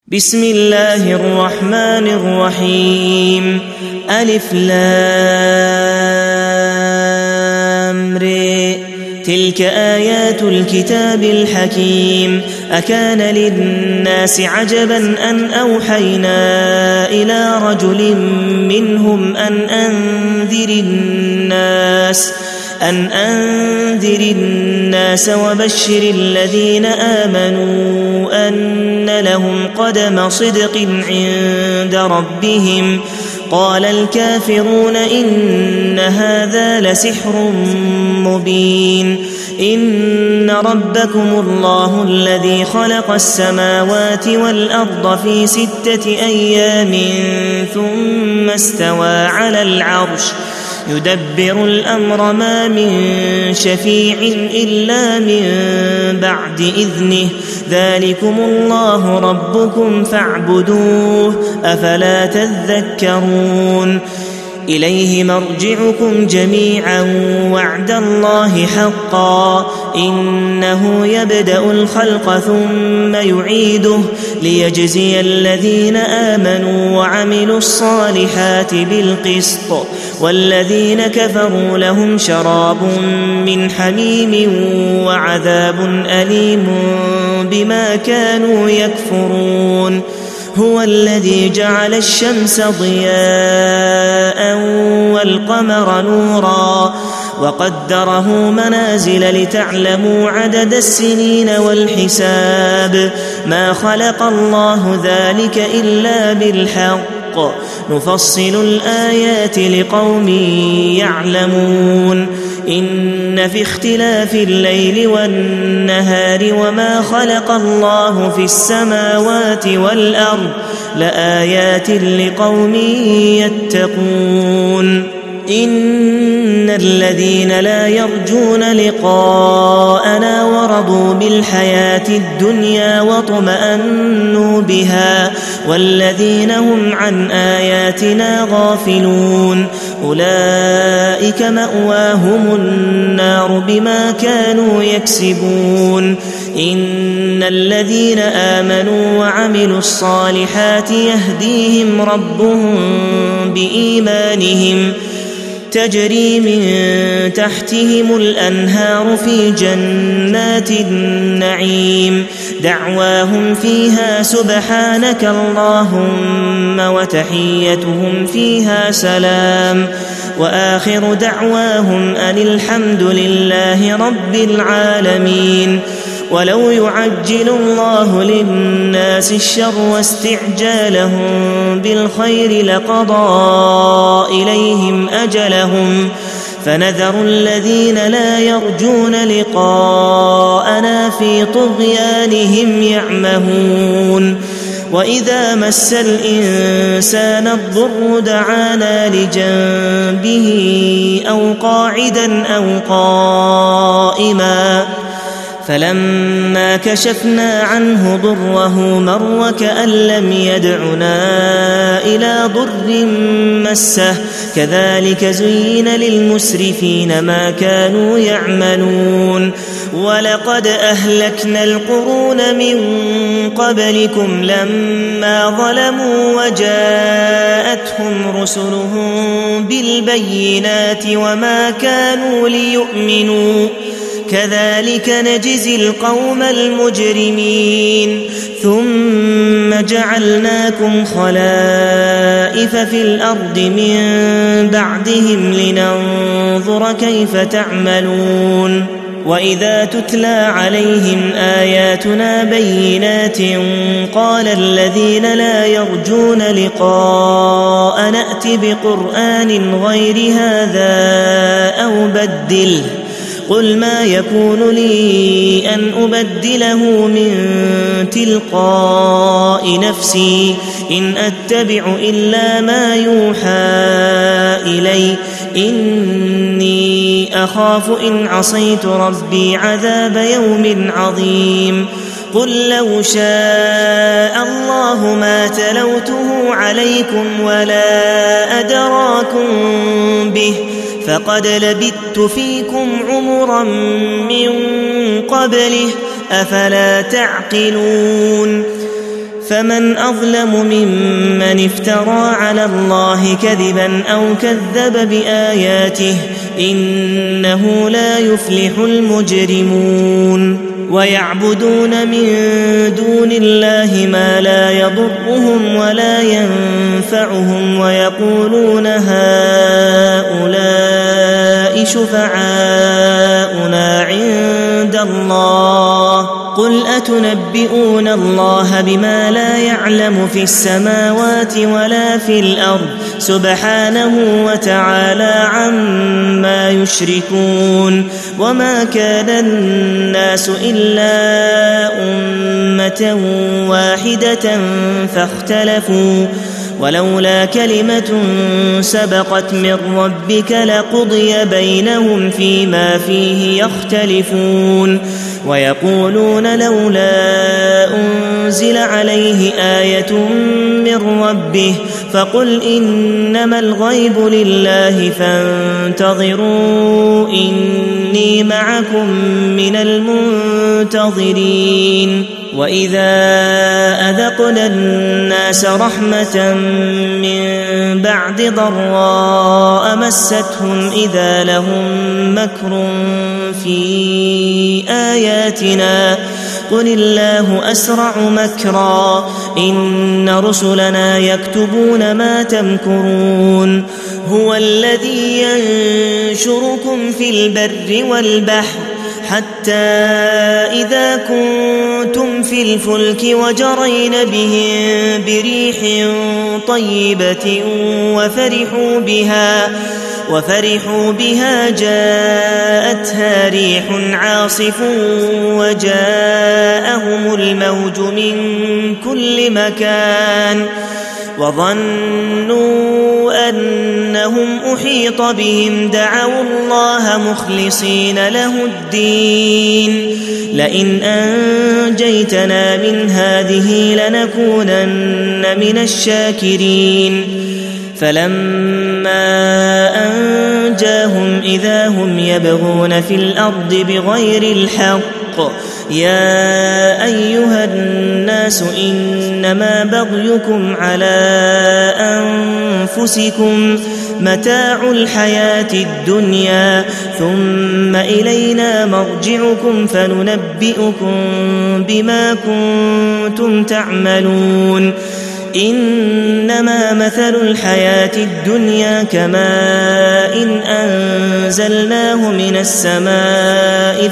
بسم الله الرحمن الرحيم. ألف لام ر. تلك آيات الكتاب الحكيم. أكان للناس عجبا أن أوحينا إلى رجل منهم أن أنذر الناس وبشر الذين آمنوا أن لهم قدم صدق عند ربهم. قال الكافرون إن هذا لسحر مبين. إن ربكم الله الذي خلق السماوات والأرض في 6 أيام ثم استوى على العرش يدبر الأمر ما من شفيع إلا من بعد إذنه. ذلكم الله ربكم فاعبدوه أفلا تذكرون. إليه مرجعكم جميعا وعد الله حقا. إنه يبدأ الخلق ثم يعيده ليجزي الذين آمنوا وعملوا الصالحات بالقسط والذين كفروا لهم شراب من حميم وعذاب أليم بما كانوا يكفرون. هو الذي جعل الشمس ضياء والقمر نورا وقدره منازل لتعلموا عدد السنين والحساب. ما خلق الله ذلك إلا بالحق نفصل الآيات لقوم يعلمون. إن في اختلاف الليل والنهار وما خلق الله في السماوات والأرض لآيات لقوم يتقون. إن الذين لا يرجون لقاءنا ورضوا بالحياة الدنيا واطمأنوا بها والذين هم عن آياتنا غافلون أولئك مأواهم النار بما كانوا يكسبون. إن الذين آمنوا وعملوا الصالحات يهديهم ربهم بإيمانهم تجري من تحتهم الأنهار في جنات النعيم. دعواهم فيها سبحانك اللهم وتحيتهم فيها سلام وآخر دعواهم أن الحمد لله رب العالمين. ولو يعجل الله للناس الشر واستعجالهم بالخير لقضى إليهم أجلهم فنذر الذين لا يرجون لقاءنا في طغيانهم يعمهون. وإذا مس الإنسان الضر دعانا لجنبه أو قاعدا أو قائما فلما كشفنا عنه ضره مر كأن لم يدعنا إلى ضر مسه. كذلك زين للمسرفين ما كانوا يعملون. ولقد أهلكنا القرون من قبلكم لما ظلموا وجاءتهم رسلهم بالبينات وما كانوا ليؤمنوا كذلك نجزي القوم المجرمين. ثم جعلناكم خلائف في الأرض من بعدهم لننظر كيف تعملون. وإذا تتلى عليهم آياتنا بينات قال الذين لا يرجون لقاء نأت بقرآن غير هذا أو بدله قل ما يكون لي أن أبدله من تلقاء نفسي إن أتبع إلا ما يوحى إلي إني أخاف إن عصيت ربي عذاب يوم عظيم. قل لو شاء الله ما تلوته عليكم ولا أدراكم به فقد لبثت فيكم عمرا من قبله أفلا تعقلون فمن أظلم ممن افترى على الله كذبا أو كذب بآياته إنه لا يفلح المجرمون ويعبدون من دون الله ما لا يضرهم ولا ينفعهم ويقولون هؤلاء شفعاؤنا عند الله قل أتنبئون الله بما لا يعلم في السماوات ولا في الأرض سبحانه وتعالى عما يشركون وما كان الناس إلا أمة واحدة فاختلفوا ولولا كلمة سبقت من ربك لقضي بينهم فيما فيه يختلفون ويقولون لولا أنزل عليه آية من ربه فقل إنما الغيب لله فانتظروا إني معكم من المنتظرين وإذا أذقنا الناس رحمة من بعد ضراء مستهم إذا لهم مكر في آياتنا قل الله أسرع مكرا إن رسلنا يكتبون ما تمكرون هو الذي ينشركم في البر والبحر حتى إذا كنتم في الفلك وجرين بهم بريح طيبة وفرحوا بها جاءتها ريح عاصف وجاءهم الموج من كل مكان وظنوا أنهم أحيط بهم دعوا الله مخلصين له الدين لئن أنجيتنا من هذه لنكونن من الشاكرين فلما أنجاهم إذا هم يبغون في الأرض بغير الحق يا أيها الناس إنما بغيكم على أنفسكم متاع الحياة الدنيا ثم إلينا مرجعكم فننبئكم بما كنتم تعملون إنما مثل الحياة الدنيا كماء أنزلناه من السماء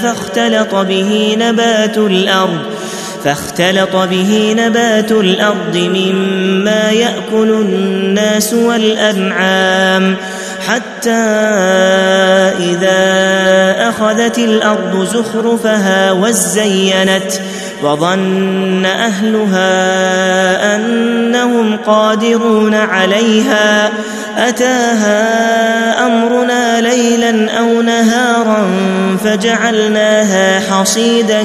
فاختلط به نبات الأرض مما يأكل الناس والأنعام حتى إذا أخذت الأرض زخرفها وزينت وظن أهلها أنهم قادرون عليها أتاها أمرنا ليلا أو نهارا فجعلناها حصيدا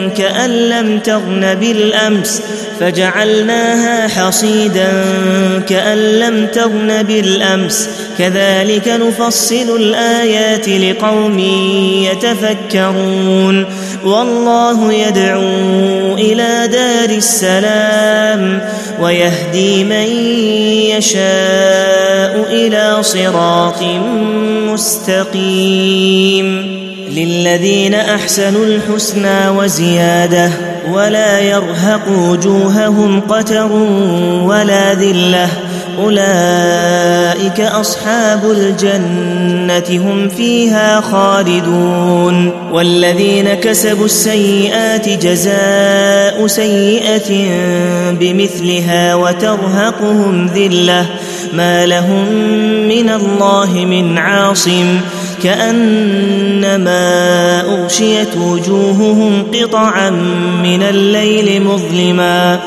كأن لم تغن بالأمس كذلك نفصل الآيات لقوم يتفكرون والله يدعو إلى دار السلام ويهدي من يشاء إلى صراط مستقيم للذين أحسنوا الحسنى وزيادة ولا يرهق وجوههم قتر ولا ذلة أولئك أصحاب الجنة هم فيها خالدون والذين كسبوا السيئات جزاء سيئة بمثلها وترهقهم ذلة ما لهم من الله من عاصم كأنما أغشيت وجوههم قطعا من الليل مظلما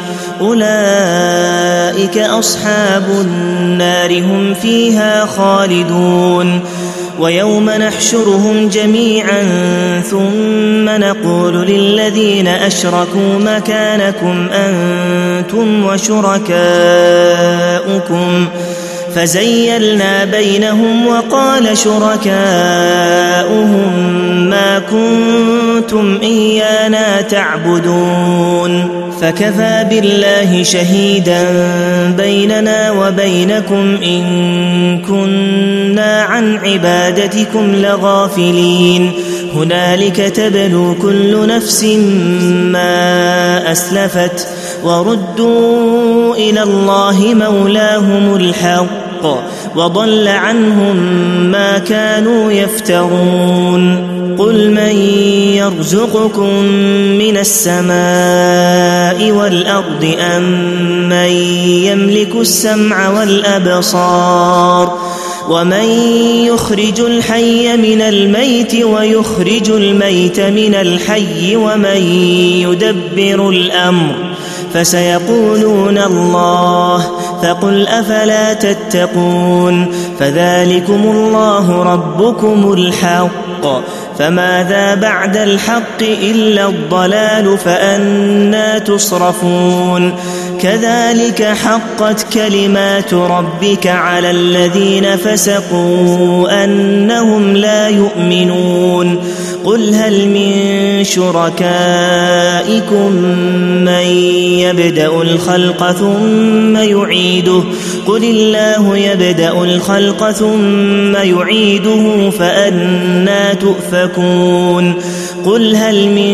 أولئك أصحاب النار هم فيها خالدون ويوم نحشرهم جميعا ثم نقول للذين أشركوا مكانكم أنتم وشركاؤكم فزيلنا بينهم وقال شركاؤهم ما كنتم إيانا تعبدون فكفى بالله شهيدا بيننا وبينكم إن كنا عن عبادتكم لغافلين هنالك تبلو كل نفس ما أسلفت وردوا إلى الله مولاهم الحق وضل عنهم ما كانوا يفترون قل من يرزقكم من السماء والأرض أم من يملك السمع والأبصار ومن يخرج الحي من الميت ويخرج الميت من الحي ومن يدبر الأمر فسيقولون الله فقل أفلا تتقون فذلكم الله ربكم الحق فماذا بعد الحق إلا الضلال فأنى تصرفون كذلك حقت كلمات ربك على الذين فسقوا أنهم لا يؤمنون قل هل من شركائكم من يبدأ الخلق ثم يعيده قل الله يبدأ الخلق ثم يعيده فأنى تؤفكون قل هل من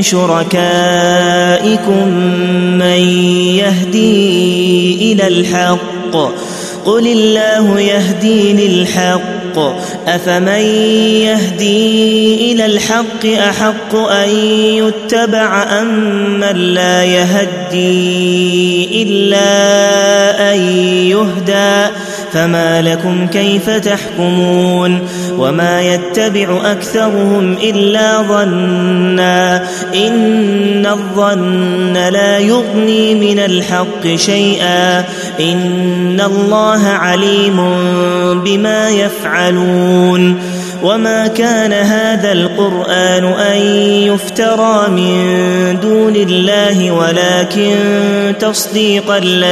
شركائكم من يهدي إلى الحق قل الله يهدي للحق أفمن يهدي إلى الحق أحق أن يتبع أم من لا يهدي إلا أن يهدى فما لكم كيف تحكمون وما يتبع أكثرهم إلا ظنا إن الظن لا يغني من الحق شيئا إن الله عليم بما يفعلون وما كان هذا القرآن أن يفترى من دون الله ولكن تصديق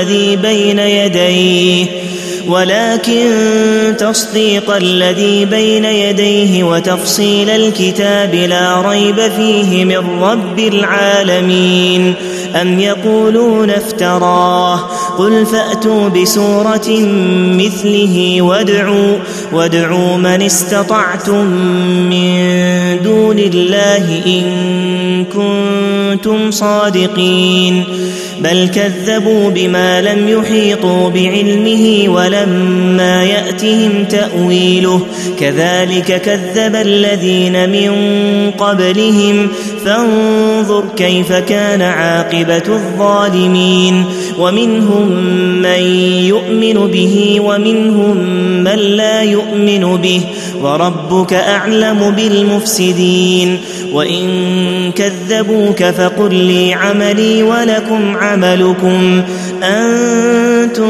الذي بين يديه وتفصيل الكتاب لا ريب فيه من رب العالمين أم يقولون افتراه قل فأتوا بسورة مثله وادعوا من استطعتم من دون الله إن كنتم صادقين بل كذبوا بما لم يحيطوا بعلمه ولما يأتهم تأويله كذلك كذب الذين من قبلهم فانظر كيف كان عاقبة الظالمين ومنهم من يؤمن به ومنهم من لا يؤمن به وربك أعلم بالمفسدين وإن كذبوك فقل لي عملي ولكم عملكم أنتم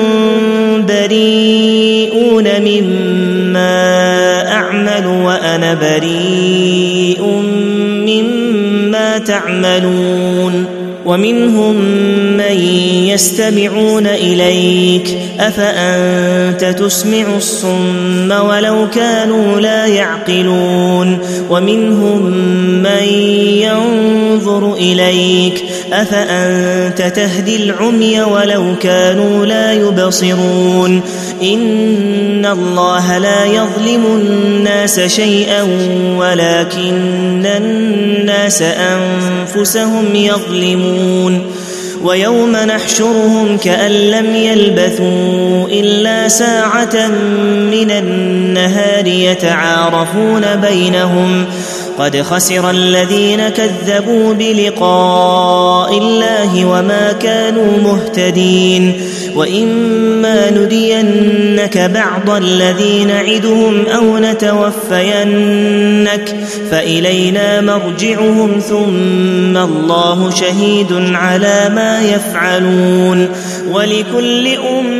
بريئون مما أعمل وأنا بريء مما تعملون ومنهم من يستمعون إليك أفأنت تسمع الصم ولو كانوا لا يعقلون ومنهم من ينظر إليك أفأنت تهدي العمي ولو كانوا لا يبصرون إن الله لا يظلم الناس شيئا ولكن الناس أنفسهم يظلمون ويوم نحشرهم كأن لم يلبثوا إلا ساعة من النهار يتعارفون بينهم قد خسر الذين كذبوا بلقاء الله وما كانوا مهتدين وإما نرينك بعض الذي نعدهم أو نتوفينك فإلينا مرجعهم ثم الله شهيد على ما يفعلون ولكل أمة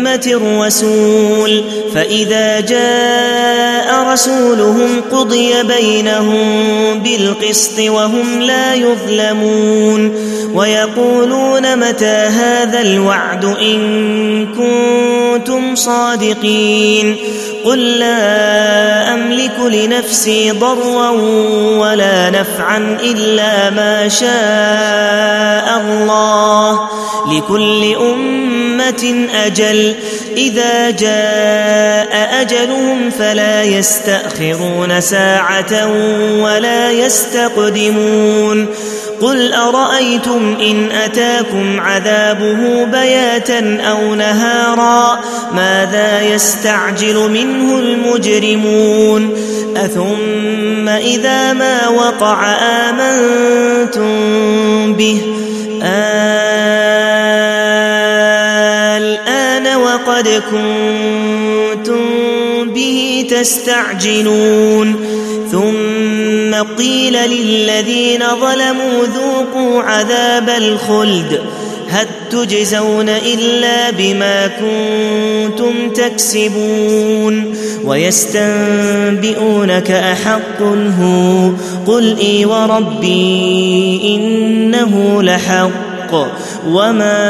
أمة رسول فإذا جاء رسولهم قضي بينهم بالقسط وهم لا يظلمون ويقولون متى هذا الوعد إن كنتم صادقين قل لا أملك لنفسي ضرا ولا نفعا إلا ما شاء الله لكل أمة أجل إذا جاء أجلهم فلا يستأخرون ساعة ولا يستقدمون قل أرأيتم إن أتاكم عذابه بياتا أو نهارا ماذا يستعجل منه المجرمون أثم إذا ما وقع آمنتم به الآن وقد كنتم به تستعجلون ثم قيل للذين ظلموا ذوقوا عذاب الخلد هل تجزون إلا بما كنتم تكسبون ويستنبئونك أحق هو قل إي وربي إنه لحق وما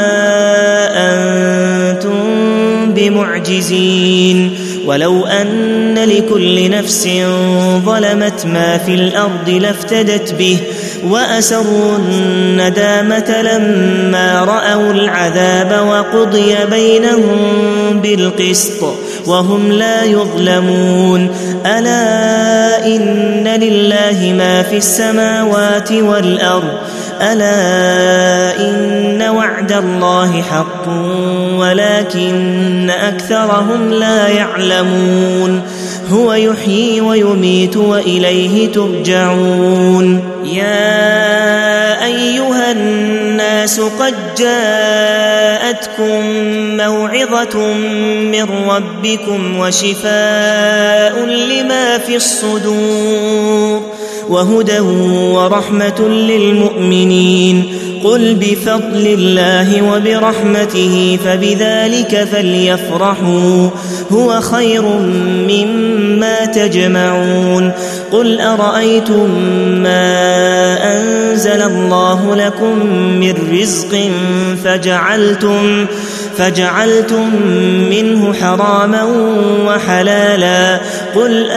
أنتم بمعجزين ولو أن لكل نفس ظلمت ما في الأرض لافتدت به وأسروا الندامة لما رأوا العذاب وقضي بينهم بالقسط وهم لا يظلمون ألا إن لله ما في السماوات والأرض ألا إن وعد الله حق ولكن أكثرهم لا يعلمون هو يحيي ويميت وإليه ترجعون يا أيها الناس قد جاءتكم موعظة من ربكم وشفاء لما في الصدور وهدى ورحمة للمؤمنين قل بفضل الله وبرحمته فبذلك فليفرحوا هو خير مما تجمعون قل أرأيتم ما أنزل الله لكم من رزق فجعلتم منه حراما وحلالا قل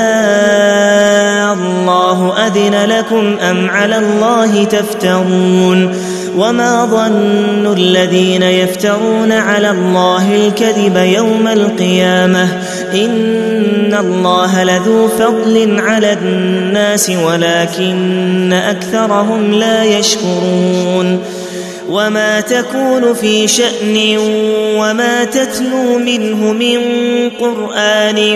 الله أذن لكم أم على الله تفترون وما ظن الذين يفترون على الله الكذب يوم القيامة إن الله لذو فضل على الناس ولكن أكثرهم لا يشكرون وما تكون في شأن وما تتلو منه من قرآن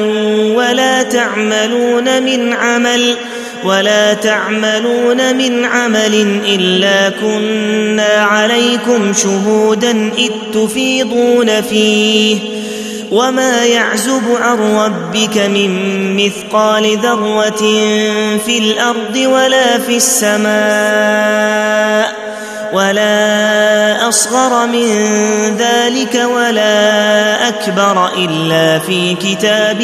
ولا تعملون من عمل إلا كنا عليكم شهودا إذ تفيضون فيه وما يعزب عن ربك من مثقال ذرة في الأرض ولا في السماء ولا أصغر من ذلك ولا أكبر إلا في كتاب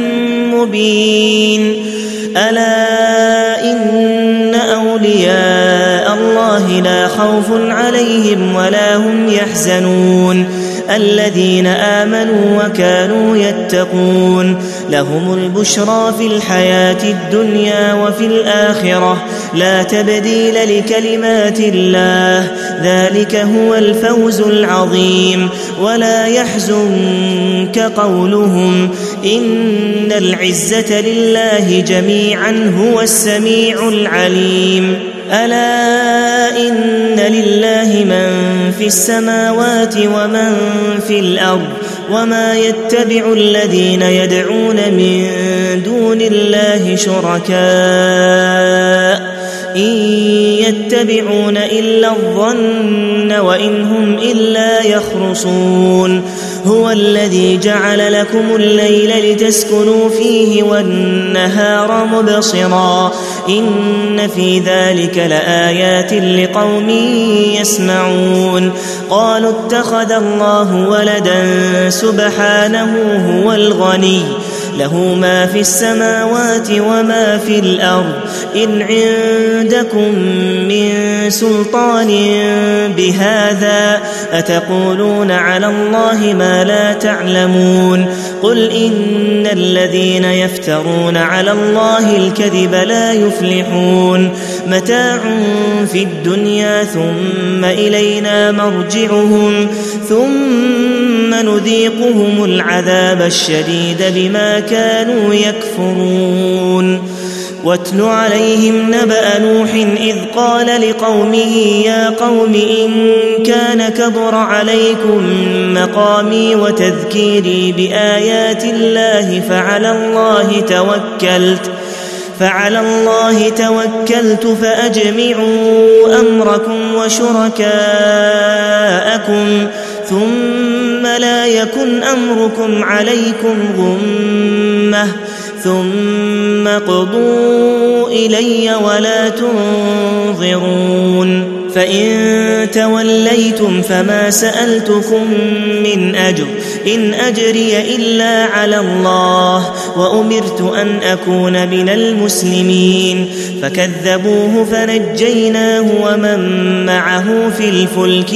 مبين ألا إن أولياء الله لا خوف عليهم ولا هم يحزنون الذين آمنوا وكانوا يتقون لهم البشرى في الحياة الدنيا وفي الآخرة لا تبديل لكلمات الله ذلك هو الفوز العظيم ولا يحزنك قولهم إن العزة لله جميعا هو السميع العليم ألا إن لله من في السماوات ومن في الأرض وما يتبع الذين يدعون من دون الله شركاء إن يتبعون إلا الظن وإن هم إلا يخرصون هو الذي جعل لكم الليل لتسكنوا فيه والنهار مبصرا إن في ذلك لآيات لقوم يسمعون قالوا اتخذ الله ولدا سبحانه هو الغني له ما في السماوات وما في الأرض إن عندكم من سلطان بهذا أتقولون على الله ما لا تعلمون قل إن الذين يفترون على الله الكذب لا يفلحون متاع في الدنيا ثم إلينا مرجعهم ثم نذيقهم العذاب الشديد بما كانوا يكفرون واتل عليهم نبأ نوح إذ قال لقومه يا قوم إن كان كبر عليكم مقامي وتذكيري بآيات الله فعلى الله توكلت فأجمعوا أمركم وشركاءكم ثم لا يكن أمركم عليكم غمة ثم قضوا إلي ولا تنظرون فإن توليتم فما سألتكم من أجر إن أجري إلا على الله وأمرت أن أكون من المسلمين فكذبوه فنجيناه ومن معه في الفلك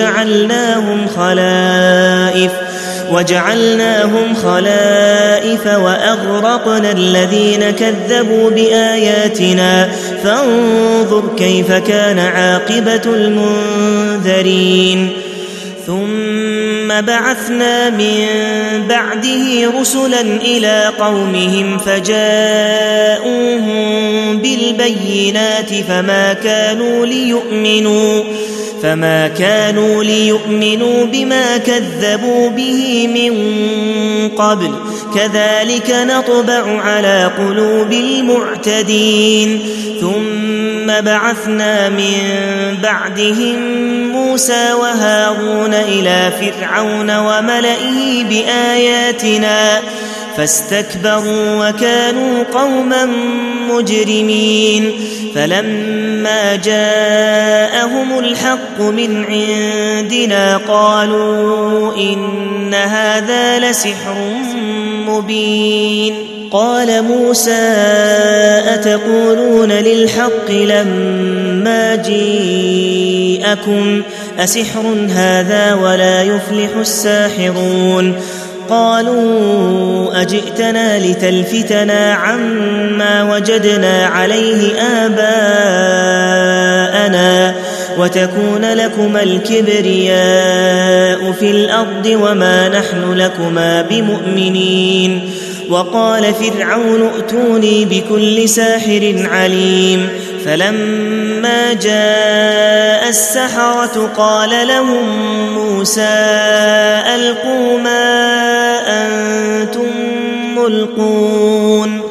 وجعلناهم خلائف وأغرقنا الذين كذبوا بآياتنا فانظر كيف كان عاقبة المنذرين ثم بعثنا من بعده رسلا إلى قومهم فجاءوهم بالبينات فما كانوا ليؤمنوا بما كذبوا به من قبل كذلك نطبع على قلوب المعتدين ثم بعثنا من بعدهم موسى وهارون إلى فرعون وملئه بآياتنا فاستكبروا وكانوا قوما مجرمين فلما جاءهم الحق من عندنا قالوا إن هذا لسحر مبين قال موسى أتقولون للحق لما جيءكم أسحر هذا ولا يفلح الساحرون قالوا أجئتنا لتلفتنا عما وجدنا عليه آباءنا وتكون لكما الكبرياء في الأرض وما نحن لكما بمؤمنين وقال فرعون ائتوني بكل ساحر عليم فلما جاء السحرة قال لهم موسى ألقوا ما أنتم ملقون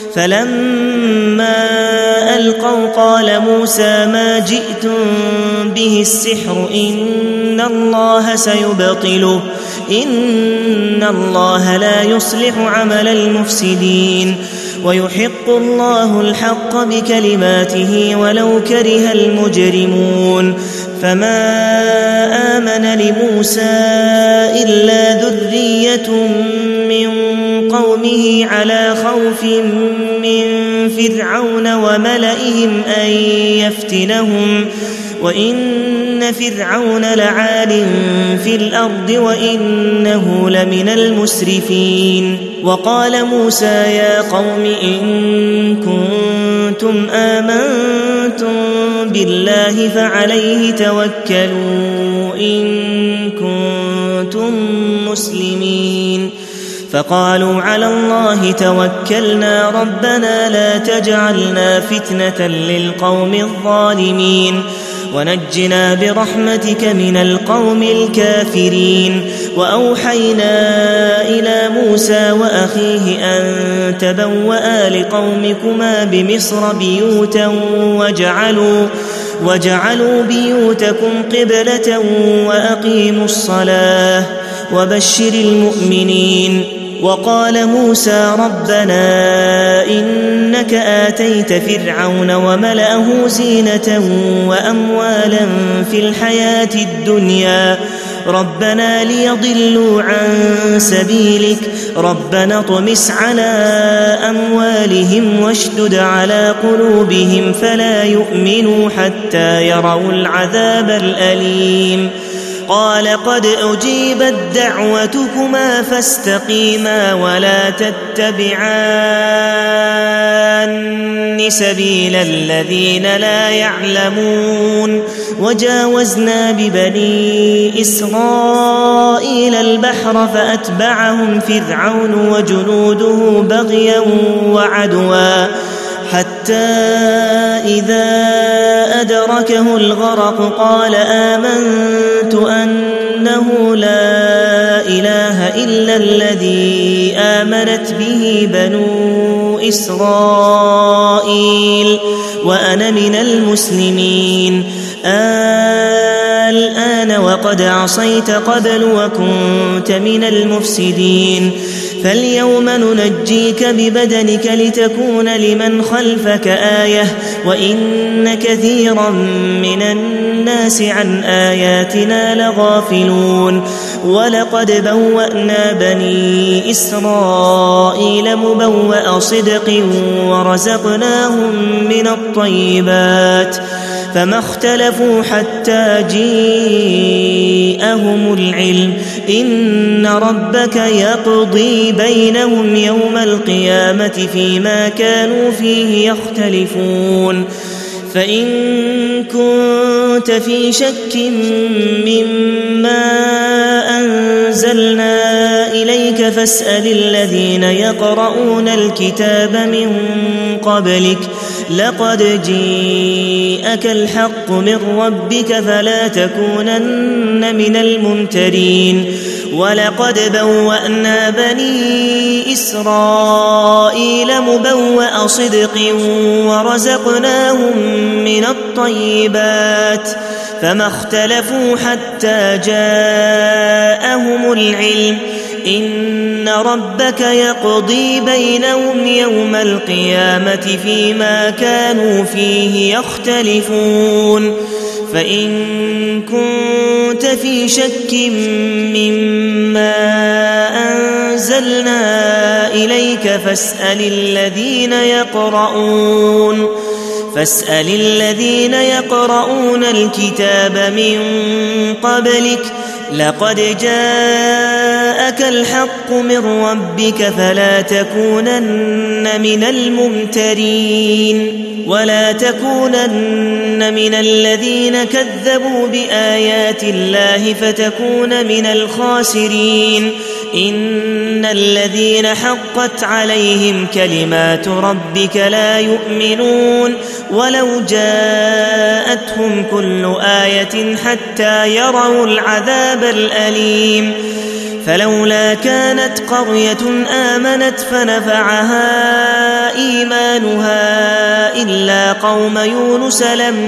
فلما ألقوا قال موسى ما جئتم به السحر إن الله سيبطله إن الله لا يصلح عمل المفسدين ويحق الله الحق بكلماته ولو كره المجرمون فما آمن لموسى إلا ذرية من قومه على خوف من فرعون وملئهم أن يفتنهم وإن فرعون لعال في الأرض وإنه لمن المسرفين وقال موسى يا قوم إن كنتم آمنتم بالله فعليه توكلوا إن كنتم مسلمين فقالوا على الله توكلنا ربنا لا تجعلنا فتنة للقوم الظالمين ونجنا برحمتك من القوم الكافرين وأوحينا إلى موسى وأخيه أن تبوأ لقومكما بمصر بيوتا وجعلوا بيوتكم قبلة وأقيموا الصلاة وبشر المؤمنين وقال موسى ربنا إنك آتيت فرعون وملأه زينة وأموالا في الحياة الدنيا ربنا ليضلوا عن سبيلك ربنا اطمس على أموالهم واشدد على قلوبهم فلا يؤمنوا حتى يروا العذاب الأليم قال قد أجيبت دعوتكما فاستقيما ولا تتبعان سبيل الذين لا يعلمون وجاوزنا ببني إسرائيل البحر فأتبعهم فرعون وجنوده بغيا وعدوا حتى إذا أدركه الغرق قال آمنت أنه لا إله إلا الذي آمنت به بنو إسرائيل وأنا من المسلمين الآن وقد عصيت قبل وكنت من المفسدين فاليوم ننجيك ببدنك لتكون لمن خلفك آية وإن كثيرا من الناس عن آياتنا لغافلون ولقد بوأنا بني إسرائيل مبوأ صدق ورزقناهم من الطيبات فما اختلفوا حتى جيءهم العلم إن ربك يقضي بينهم يوم القيامة فيما كانوا فيه يختلفون فإن كنت في شك مما أنزلنا إليك فاسأل الذين يقرؤون الكتاب من قبلك لقد جيءك الحق من ربك فلا تكونن من الممترين ولقد بوأنا بني إسرائيل مبوأ صدق ورزقناهم من الطيبات فما اختلفوا حتى جاءهم العلم إن ربك يقضي بينهم يوم القيامة فيما كانوا فيه يختلفون فإن كنت في شك مما أنزلنا إليك فاسأل الذين يقرؤون الكتاب من قبلك لقد جاءك الحق من ربك فلا تكونن من الممترين ولا تكونن من الذين كذبوا بآيات الله فتكون من الخاسرين إن الذين حقت عليهم كلمات ربك لا يؤمنون ولو جاءتهم كل آية حتى يروا العذاب الأليم فلولا كانت قرية آمنت فنفعها إيمانها إلا قوم يونس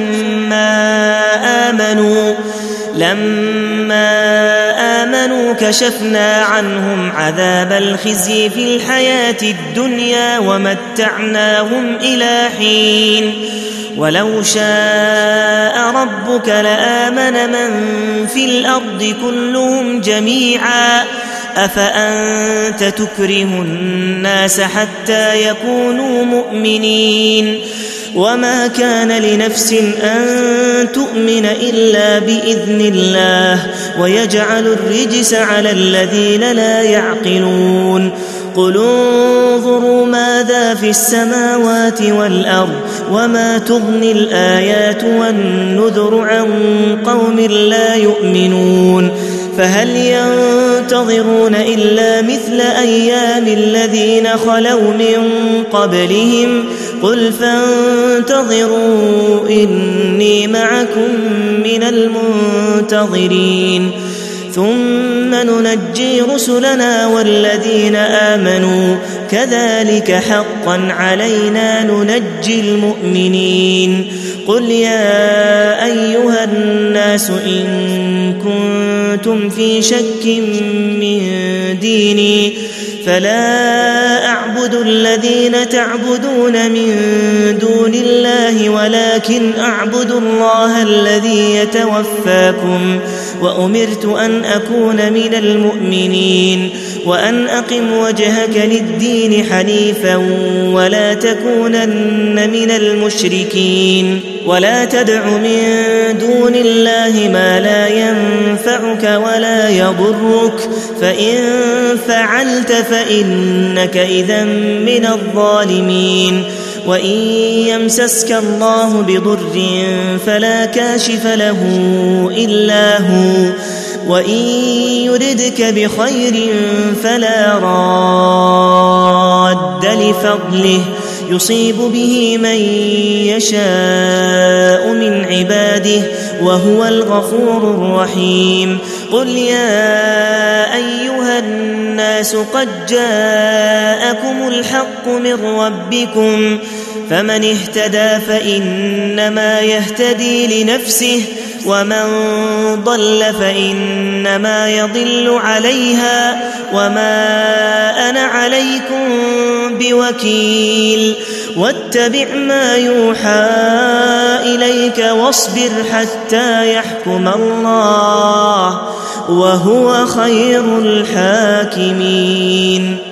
لما آمنوا كشفنا عنهم عذاب الخزي في الحياة الدنيا ومتعناهم إلى حين ولو شاء ربك لآمن من في الأرض كلهم جميعا أفأنت تكره الناس حتى يكونوا مؤمنين وما كان لنفس أن تؤمن إلا بإذن الله ويجعل الرجس على الذين لا يعقلون قل انظروا ماذا في السماوات والأرض وما تغني الآيات والنذر عن قوم لا يؤمنون فهل ينتظرون إلا مثل أيام الذين خلوا من قبلهم قل فانتظروا إني معكم من المنتظرين ثم ننجي رسلنا والذين آمنوا كذلك حقا علينا ننجي المؤمنين قل يا أيها الناس إن كنتم في شك من ديني فلا أعبد الذين تعبدون من دون الله ولكن أعبد الله الذي يتوفاكم وأمرت أن أكون من المؤمنين وأن أقم وجهك للدين حنيفا ولا تكونن من المشركين ولا تدع من دون الله ما لا ينفعك ولا يضرك فإن فعلت فإنك إذا من الظالمين وإن يمسسك الله بضر فلا كاشف له إلا هو وإن يردك بخير فلا راد لفضله يصيب به من يشاء من عباده وهو الغفور الرحيم قل يا أيها الناس قد جاءكم الحق من ربكم فمن اهتدى فإنما يهتدي لنفسه ومن ضل فإنما يضل عليها وما أنا عليكم بوكيل واتبع ما يوحى إليك واصبر حتى يحكم الله وهو خير الحاكمين.